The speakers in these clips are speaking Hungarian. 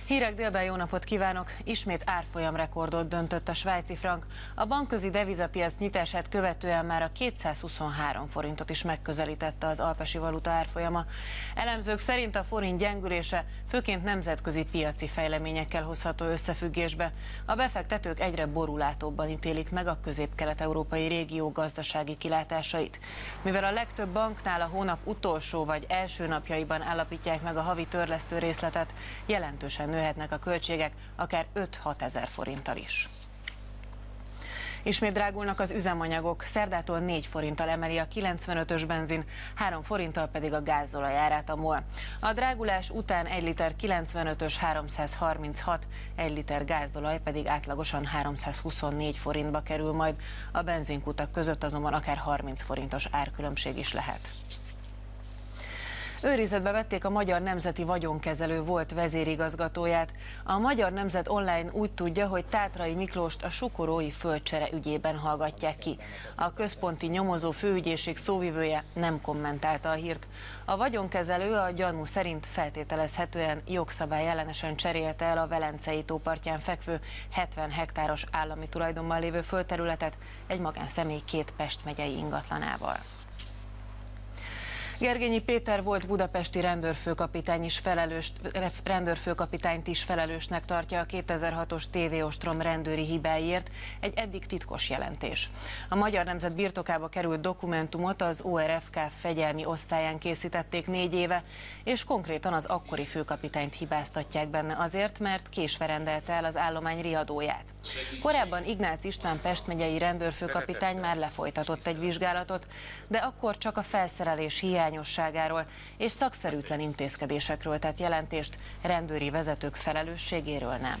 Hírek délben, jó napot kívánok! Ismét árfolyamrekordot döntött a svájci frank. A bankközi devizapiac nyitását követően már a 223 forintot is megközelítette az alpesi valuta árfolyama. Elemzők szerint a forint gyengülése főként nemzetközi piaci fejleményekkel hozható összefüggésbe. A befektetők egyre borulátóbban ítélik meg a közép-kelet-európai régió gazdasági kilátásait. Mivel a legtöbb banknál a hónap utolsó vagy első napjaiban állapítják meg a havi törlesztő részletet, jelentősen nőhetnek a költségek, akár 5-6 ezer forinttal is. Ismét drágulnak az üzemanyagok, szerdától 4 forinttal emeli a 95-ös benzin, 3 forinttal pedig a gázolaj árát a MOL. A drágulás után 1 liter 95-ös 336, 1 liter gázolaj pedig átlagosan 324 forintba kerül majd. A benzinkutak között azonban akár 30 forintos árkülönbség is lehet. Őrizetbe vették a Magyar Nemzeti Vagyonkezelő volt vezérigazgatóját. A Magyar Nemzet online úgy tudja, hogy Tátrai Miklóst a sukorói földcsere ügyében hallgatják ki. A központi nyomozó főügyészség szóvivője nem kommentálta a hírt. A vagyonkezelő a gyanú szerint feltételezhetően jogszabályellenesen cserélte el a Velencei tó partján fekvő 70 hektáros állami tulajdonban lévő földterületet egy magánszemély 2 Pest megyei ingatlanával. Gergényi Péter volt budapesti rendőrfőkapitányt is felelősnek tartja a 2006-os TV-ostrom rendőri hibáiért egy eddig titkos jelentés. A Magyar Nemzet birtokába került dokumentumot az ORFK fegyelmi osztályán készítették 4 éve, és konkrétan az akkori főkapitányt hibáztatják benne azért, mert késve rendelte el az állomány riadóját. Korábban Ignác István Pest megyei rendőrfőkapitány már lefolytatott egy vizsgálatot, de akkor csak a felszerelés hiányosságáról és szakszerűtlen intézkedésekről tett jelentést, rendőri vezetők felelősségéről nem.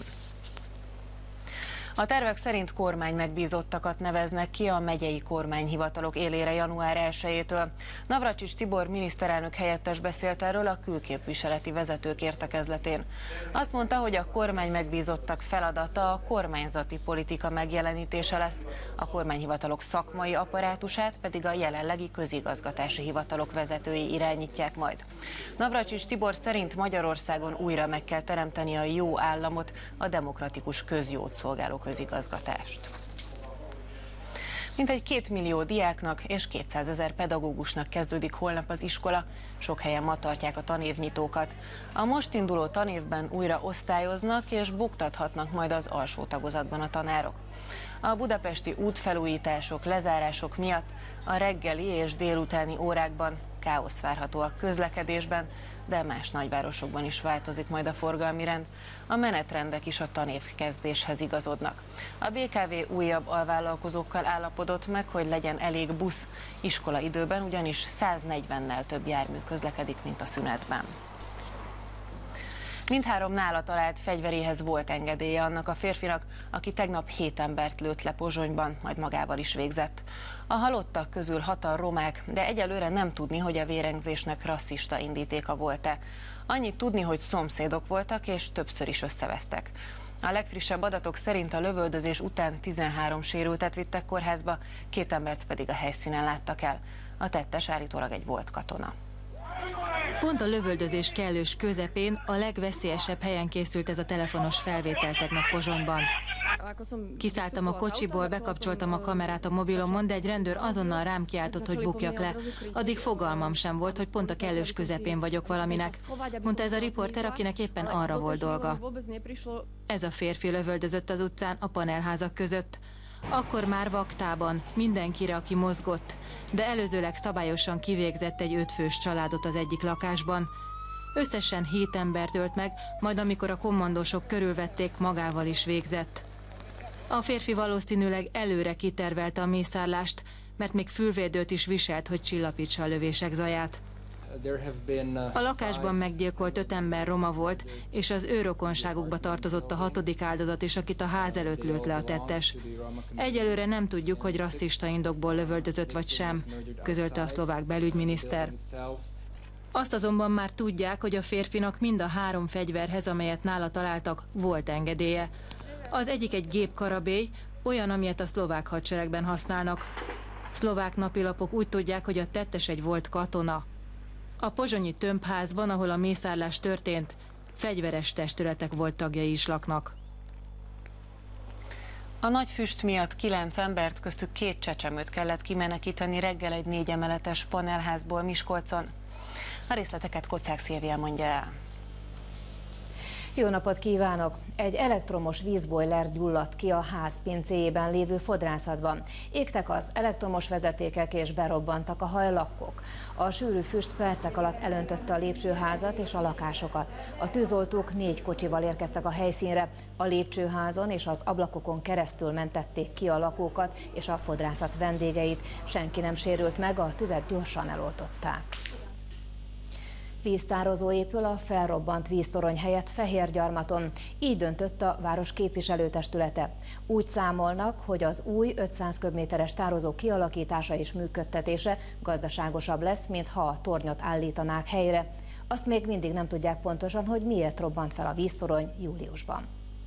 A tervek szerint kormánymegbízottakat neveznek ki a megyei kormányhivatalok élére január 1-től. Navracsics Tibor miniszterelnök helyettes beszélt erről a külképviseleti vezetők értekezletén. Azt mondta, hogy a kormánymegbízottak feladata a kormányzati politika megjelenítése lesz, a kormányhivatalok szakmai apparátusát pedig a jelenlegi közigazgatási hivatalok vezetői irányítják majd. Navracsics Tibor szerint Magyarországon újra meg kell teremteni a jó államot, a demokratikus közjót szolgáló közigazgatást. Mintegy 2 millió diáknak és 200 000 pedagógusnak kezdődik holnap az iskola, sok helyen ma tartják a tanévnyitókat. A most induló tanévben újra osztályoznak és buktathatnak majd az alsó tagozatban a tanárok. A budapesti útfelújítások, lezárások miatt a reggeli és délutáni órákban káosz várható a közlekedésben, de más nagyvárosokban is változik majd a forgalmi rend. A menetrendek is a tanévkezdéshez igazodnak. A BKV újabb alvállalkozókkal állapodott meg, hogy legyen elég busz. Iskolaidőben ugyanis 140-nel több jármű közlekedik, mint a szünetben. Mindhárom nála talált fegyveréhez volt engedélye annak a férfinak, aki tegnap 7 embert lőtt le Pozsonyban, majd magával is végzett. A halottak közül 6-an romák, de egyelőre nem tudni, hogy a vérengzésnek rasszista indítéka volt-e. Annyit tudni, hogy szomszédok voltak és többször is összevesztek. A legfrissebb adatok szerint a lövöldözés után 13 sérültet vittek kórházba, 2 embert pedig a helyszínen láttak el. A tettes állítólag egy volt katona. Pont a lövöldözés kellős közepén a legveszélyesebb helyen készült ez a telefonos felvétel tegnap Pozsonyban. Kiszálltam a kocsiból, bekapcsoltam a kamerát a mobilomon, de egy rendőr azonnal rám kiáltott, hogy bukjak le. Addig fogalmam sem volt, hogy pont a kellős közepén vagyok valaminek, mondta ez a riporter, akinek éppen arra volt dolga. Ez a férfi lövöldözött az utcán a panelházak között. Akkor már vaktában, mindenkire, aki mozgott, de előzőleg szabályosan kivégzett egy 5 fős családot az egyik lakásban. Összesen 7 embert ölt meg, majd amikor a kommandósok körülvették, magával is végzett. A férfi valószínűleg előre kitervelte a mészárlást, mert még fülvédőt is viselt, hogy csillapítsa a lövések zaját. A lakásban meggyilkolt 5 ember roma volt, és az ő rokonságukba tartozott a 6. áldozat is, akit a ház előtt lőtt le a tettes. Egyelőre nem tudjuk, hogy rasszista indokból lövöldözött vagy sem, közölte a szlovák belügyminiszter. Azt azonban már tudják, hogy a férfinak mind a 3 fegyverhez, amelyet nála találtak, volt engedélye. Az egyik egy gépkarabély, olyan, amilyet a szlovák hadseregben használnak. Szlovák napilapok úgy tudják, hogy a tettes egy volt katona. A pozsonyi tömbházban, ahol a mészárlás történt, Fegyveres testületek volt tagjai is laknak. A nagy füst miatt 9 embert, köztük 2 csecsemőt kellett kimenekíteni reggel egy 4 emeletes panelházból Miskolcon. A részleteket Kocák Szilvia mondja el. Jó napot kívánok! Egy elektromos vízbojler gyulladt ki a ház pincéjében lévő fodrászatban. Égtek az elektromos vezetékek és berobbantak a hajlakkok. A sűrű füst percek alatt elöntötte a lépcsőházat és a lakásokat. A tűzoltók 4 kocsival érkeztek a helyszínre. A lépcsőházon és az ablakokon keresztül mentették ki a lakókat és a fodrászat vendégeit. Senki nem sérült meg, a tüzet gyorsan eloltották. Víztározó épül a felrobbant víztorony helyett Fehérgyarmaton. Így döntött a város képviselőtestülete. Úgy számolnak, hogy az új 500 köbméteres tározó kialakítása és működtetése gazdaságosabb lesz, mint ha a tornyot állítanák helyre. Azt még mindig nem tudják pontosan, hogy miért robbant fel a víztorony júliusban.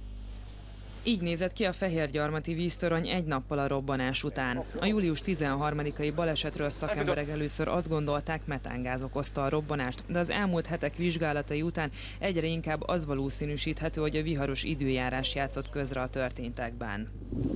Így nézett ki a Fehérgyarmati víztorony egy nappal a robbanás után. A július 13-ai balesetről szakemberek először azt gondolták, metángáz okozta a robbanást, de az elmúlt hetek vizsgálatai után egyre inkább az valószínűsíthető, hogy a viharos időjárás játszott közre a történtekben.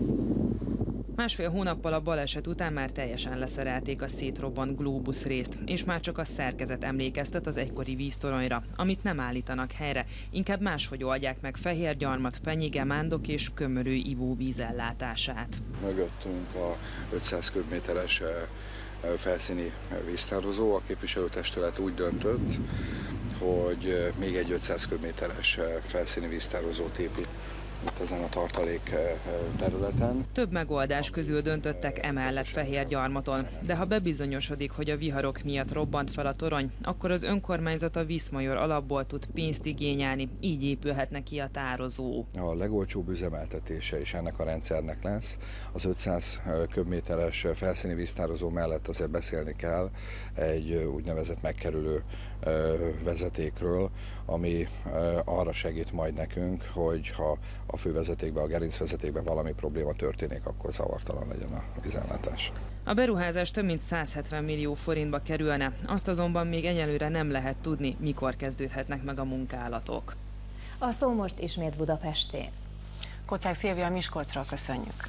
Másfél hónappal a baleset után már teljesen leszerelték a szétrobbant glóbusz részt, és már csak a szerkezet emlékeztet az egykori víztoronyra, amit nem állítanak helyre, inkább máshogy oldják meg Fehérgyarmat, Penyige, Mándok és Kömörű ivóvíz ellátását. Mögöttünk a 500 köbméteres felszíni víztározó. A képviselőtestület úgy döntött, hogy még egy 500 köbméteres felszíni víztározót épít itt ezen a tartalék területen. Több megoldás közül döntöttek emellett Fehérgyarmaton, de ha bebizonyosodik, hogy a viharok miatt robbant fel a torony, akkor az önkormányzat a Viszmajor alapból tud pénzt igényelni, így épülhetne ki a tározó. A legolcsóbb üzemeltetése is ennek a rendszernek lesz. Az 500 köbméteres felszíni víztározó mellett azért beszélni kell egy úgynevezett megkerülő vezetékről, ami arra segít majd nekünk, hogy ha a fővezetékben, a gerincvezetékben valami probléma történik, akkor zavartalan legyen a vízellátás. A beruházás több mint 170 millió forintba kerülne, azt azonban még egyelőre nem lehet tudni, mikor kezdődhetnek meg a munkálatok. A szó most ismét Budapestén. Kocák Szilvia, Miskolcról köszönjük.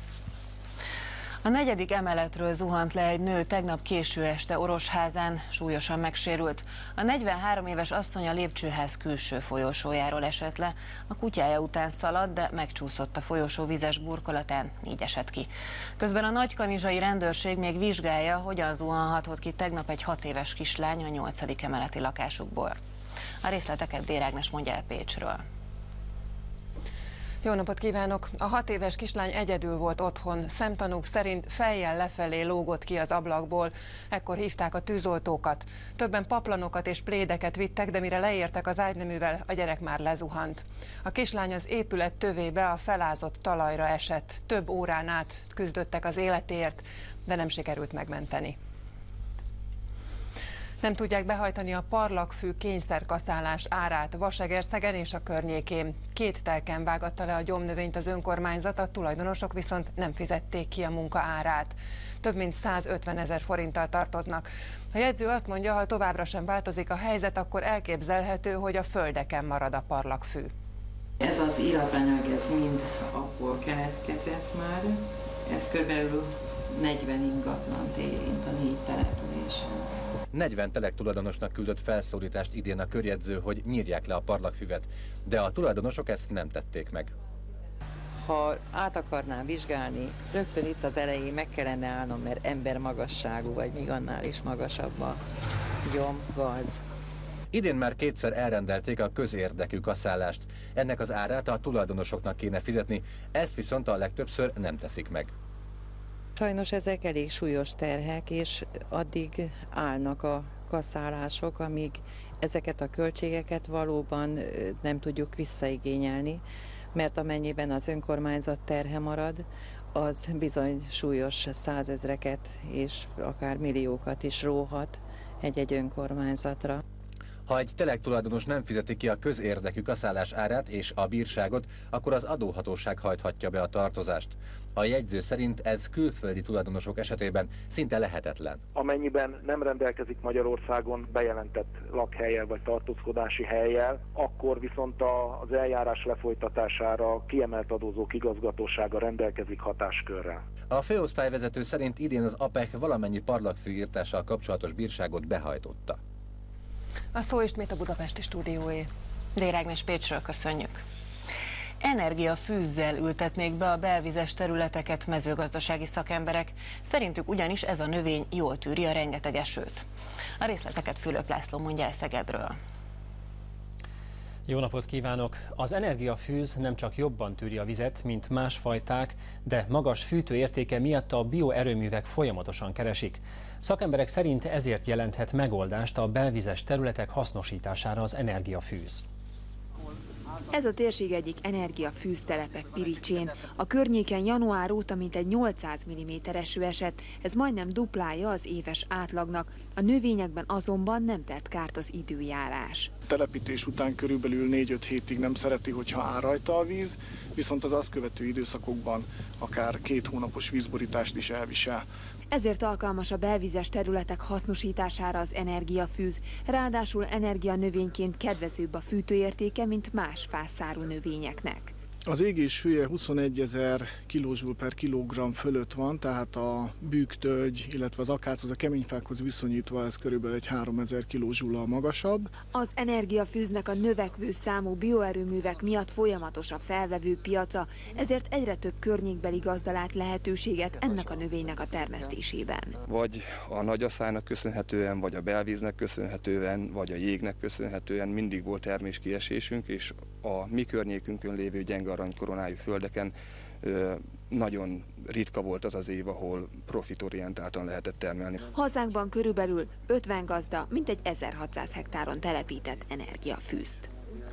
A 4. emeletről zuhant le egy nő tegnap késő este Orosházán, súlyosan megsérült. A 43 éves asszony a lépcsőház külső folyosójáról esett le, a kutyája után szaladt, de megcsúszott a folyosó vizes burkolatán, így esett ki. Közben a nagykanizsai rendőrség még vizsgálja, hogyan zuhanhatott ki tegnap egy 6 éves kislány a 8. emeleti lakásukból. A részleteket Dér Ágnes mondja el Pécsről. Jó napot kívánok! A 6 éves kislány egyedül volt otthon. Szemtanúk szerint fejjel lefelé lógott ki az ablakból. Ekkor hívták a tűzoltókat. Többen paplanokat és plédeket vittek, de mire leértek az ágyneművel, a gyerek már lezuhant. A kislány az épület tövébe, a felázott talajra esett. Több órán át küzdöttek az életéért, de nem sikerült megmenteni. Nem tudják behajtani a parlagfű kényszerkaszálás árát Vasegerszegen és a környékén. 2 telken vágatta le a gyomnövényt az önkormányzat, a tulajdonosok viszont nem fizették ki a munka árát. Több mint 150 000 forinttal tartoznak. A jegyző azt mondja, ha továbbra sem változik a helyzet, akkor elképzelhető, hogy a földeken marad a parlagfű. Ez az iratanyag, ez mind abból keletkezett már. Ez kb. 40 ingatlant érint a 4 településen. 40 telek tulajdonosnak küldött felszólítást idén a körjegyző, hogy nyírják le a parlagfüvet, de a tulajdonosok ezt nem tették meg. Ha át akarnám vizsgálni, rögtön itt az elején meg kellene állnom, mert embermagasságú, vagy még annál is magasabb a gyom-gaz. Idén már 2-szer elrendelték a közérdekű kaszálást. Ennek az árát a tulajdonosoknak kéne fizetni, ezt viszont a legtöbbször nem teszik meg. Sajnos ezek elég súlyos terhek, és addig állnak a kaszálások, amíg ezeket a költségeket valóban nem tudjuk visszaigényelni, mert amennyiben az önkormányzat terhe marad, az bizony súlyos 100 000-eket és akár milliókat is róhat egy-egy önkormányzatra. Ha egy telek-tulajdonos nem fizeti ki a közérdekű kaszállás árát és a bírságot, akkor az adóhatóság hajthatja be a tartozást. A jegyző szerint ez külföldi tulajdonosok esetében szinte lehetetlen. Amennyiben nem rendelkezik Magyarországon bejelentett lakhellyel vagy tartózkodási hellyel, akkor viszont az eljárás lefolytatására kiemelt adózók igazgatósága rendelkezik hatáskörrel. A főosztályvezető szerint idén az APEC valamennyi parlagfűírtással kapcsolatos bírságot behajtotta. A szó ismét a budapesti stúdióé. Dér Ágnes Pécsről köszönjük. Energiafűzzel ültetnék be a belvizes területeket mezőgazdasági szakemberek. Szerintük ugyanis ez a növény jól tűri a rengeteg esőt. A részleteket Fülöp László mondja el Szegedről. Jó napot kívánok! Az energiafűz nem csak jobban tűri a vizet, mint más fajták, de magas fűtőértéke miatt a bioerőművek folyamatosan keresik. Szakemberek szerint ezért jelenthet megoldást a belvizes területek hasznosítására az energiafűz. Ez a térség egyik energiafűz telepe Piricsén. A környéken január óta mintegy 800 mm eső esett, ez majdnem duplája az éves átlagnak. A növényekben azonban nem tett kárt az időjárás. Telepítés után körülbelül 4-5 hétig nem szereti, hogyha áll rajta a víz, viszont az azt követő időszakokban akár 2 hónapos vízborítást is elvisel. Ezért alkalmas a belvizes területek hasznosítására az energiafűz, ráadásul energianövényként kedvezőbb a fűtőértéke, mint más fászárú növényeknek. Az égés hője 21 000 kJ per kilogramm fölött van, tehát a bükktölgy, illetve az akáchoz, a keményfákhoz viszonyítva ez körülbelül egy 3000 kJ-al magasabb. Az energiafűznek a növekvő számú bioerőművek miatt folyamatos a felvevő piaca, ezért egyre több környékbeli gazda lát lehetőséget ennek a növénynek a termesztésében. Vagy a nagyaszálynak köszönhetően, vagy a belvíznek köszönhetően, vagy a jégnek köszönhetően mindig volt terméskiesésünk, és a mi környékünkön lévő gyenge aranykoronájú földeken nagyon ritka volt az az év, ahol profitorientáltan lehetett termelni. Hazánkban körülbelül 50 gazda mintegy 1600 hektáron telepített energiafűzt.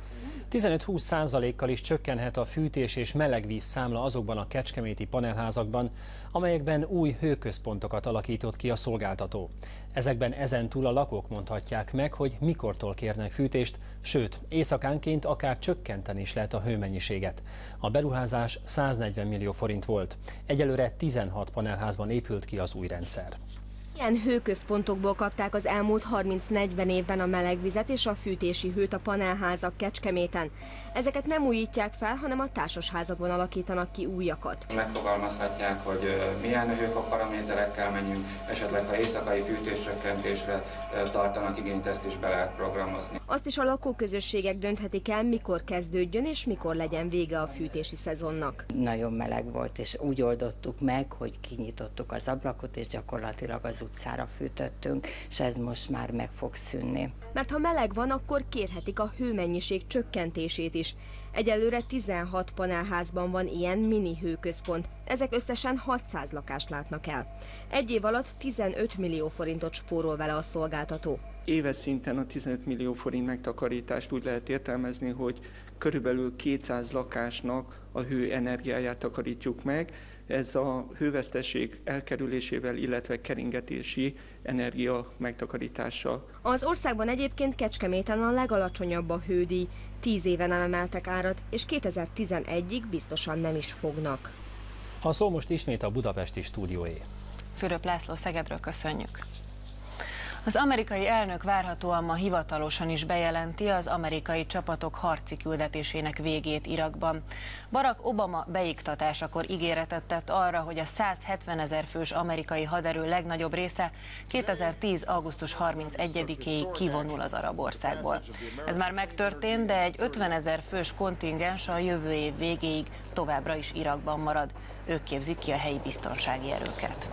15-20%-kal is csökkenhet a fűtés és melegvíz számla azokban a kecskeméti panelházakban, amelyekben új hőközpontokat alakított ki a szolgáltató. Ezekben ezentúl a lakók mondhatják meg, hogy mikortól kérnek fűtést, sőt, éjszakánként akár csökkenteni is lehet a hőmennyiséget. A beruházás 140 millió forint volt. Egyelőre 16 panelházban épült ki az új rendszer. Ilyen hőközpontokból kapták az elmúlt 30-40 évben a melegvizet és a fűtési hőt a panelházak Kecskeméten. Ezeket nem újítják fel, hanem a társasházakban alakítanak ki újakat. Megfogalmazhatják, hogy milyen hőfokparaméterekkel menjünk, esetleg ha éjszakai fűtéscsökkentésre tartanak igényt, ezt is be lehet programozni. Azt is a lakóközösségek dönthetik el, mikor kezdődjön és mikor legyen vége a fűtési szezonnak. Nagyon meleg volt, és úgy oldottuk meg, hogy kinyitottuk az ablakot, és gyakorlatilag az utcára fűtöttünk, és ez most már meg fog szűnni. Mert ha meleg van, akkor kérhetik a hőmennyiség csökkentését is. Egyelőre 16 panelházban van ilyen mini hőközpont. Ezek összesen 600 lakást látnak el. Egy év alatt 15 millió forintot spórol vele a szolgáltató. Éves szinten a 15 millió forint megtakarítást úgy lehet értelmezni, hogy körülbelül 200 lakásnak a hő energiáját takarítjuk meg. Ez a hőveszteség elkerülésével, illetve keringetési energia megtakarítással. Az országban egyébként Kecskeméten a legalacsonyabb a hődíj. 10 éve nem emeltek árat, és 2011-ig biztosan nem is fognak. A szó most ismét a budapesti stúdióé. Fülöp László, Szegedről köszönjük. Az amerikai elnök várhatóan ma hivatalosan is bejelenti az amerikai csapatok harci küldetésének végét Irakban. Barack Obama beiktatásakor ígéretet tett arra, hogy a 170 000 fős amerikai haderő legnagyobb része 2010. augusztus 31-éig kivonul az arab országból. Ez már megtörtént, de egy 50 000 fős kontingens a jövő év végéig továbbra is Irakban marad. Ők képzik ki a helyi biztonsági erőket.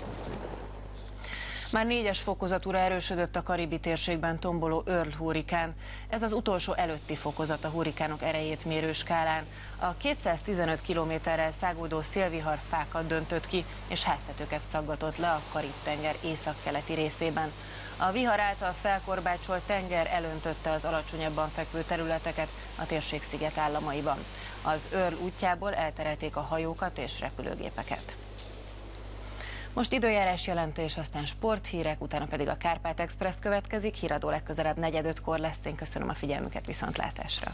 Már 4-es fokozatúra erősödött a karibi térségben tomboló Earl hurrikán. Ez az utolsó előtti fokozat a hurrikánok erejét mérő skálán. A 215 kilométerrel száguldó szélvihar fákat döntött ki, és háztetőket szaggatott le a Karib-tenger északkeleti részében. A vihar által felkorbácsolt tenger elöntötte az alacsonyabban fekvő területeket a térség szigetállamaiban. Az Earl útjából elterelték a hajókat és repülőgépeket. Most időjárás jelentés, aztán sporthírek, utána pedig a Kárpát Express következik. Híradó legközelebb 4:45-kor lesz. Én köszönöm a figyelmüket, viszontlátásra!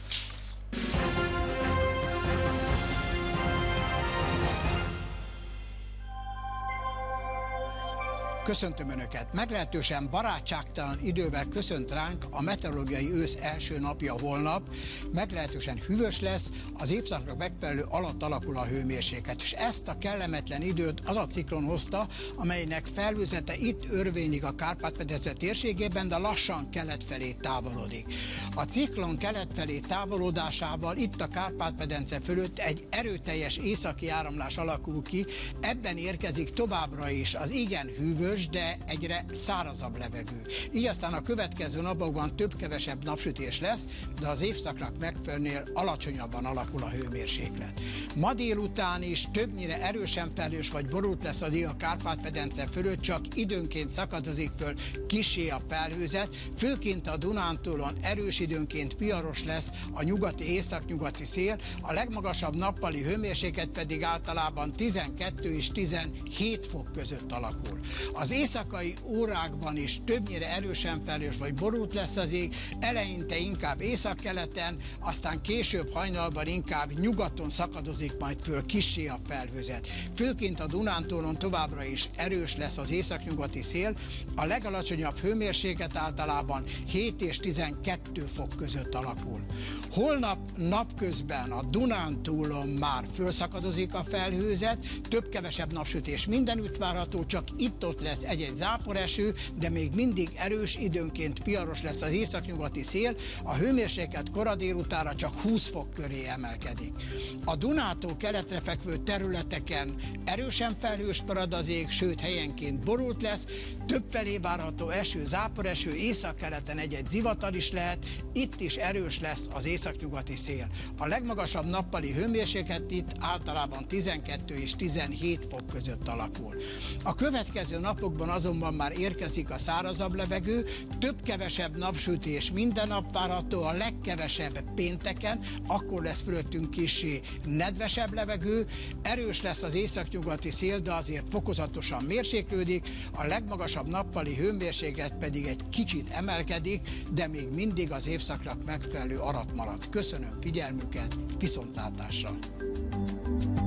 Köszöntöm Önöket! Meglehetősen barátságtalan idővel köszönt ránk a meteorológiai ősz első napja holnap. Meglehetősen hűvös lesz, az évszaknak megfelelő alatt alakul a hőmérséklet. És ezt a kellemetlen időt az a ciklon hozta, amelynek felhőzete itt örvényig a Kárpát-medence térségében, de lassan kelet felé távolodik. A ciklon kelet felé távolodásával itt a Kárpát-medence fölött egy erőteljes északi áramlás alakul ki, ebben érkezik továbbra is az igen hűvös, de egyre szárazabb levegő. Így aztán a következő napokban több-kevesebb napsütés lesz, de az évszaknak megfelelően alacsonyabban alakul a hőmérséklet. Ma délután is többnyire erősen felhős vagy borult lesz az ég a Kárpát-medence fölött, csak időnként szakadozik föl kissé a felhőzet, főként a Dunántúlon erős, időnként viharos lesz a nyugati északnyugati szél, a legmagasabb nappali hőmérséklet pedig általában 12 és 17 fok között alakul. Az éjszakai órákban is többnyire erősen felhős vagy borult lesz az ég, eleinte inkább északkeleten, aztán később hajnalban inkább nyugaton szakadozik majd föl kissé a felhőzet. Főként a Dunántúlon továbbra is erős lesz az északnyugati szél, a legalacsonyabb hőmérséklet általában 7 és 12 fok között alakul. Holnap napközben a Dunántúlon már fölszakadozik a felhőzet, több-kevesebb napsütés mindenütt várható, csak itt-ott lesz egy-egy záporeső, de még mindig erős, időnként viharos lesz az északnyugati szél, a hőmérséklet kora délutánra csak 20 fok köré emelkedik. A Dunától keletre fekvő területeken erősen felhős marad az ég, sőt helyenként borult lesz, többfelé várható eső, záporeső, északkeleten egy-egy zivatar is lehet, itt is erős lesz az északnyugati szél. A legmagasabb nappali hőmérséklet itt általában 12 és 17 fok között alakul. A következő napokban azonban már érkezik a szárazabb levegő, több-kevesebb napsütés minden nap várható, a legkevesebb pénteken, akkor lesz fölöttünk kissé nedvesebb levegő, erős lesz az északnyugati szél, de azért fokozatosan mérséklődik, a legmagasabb nappali hőmérséklet pedig egy kicsit emelkedik, de még mindig az évszaknak megfelelő arat marad. Köszönöm figyelmüket, viszontlátásra!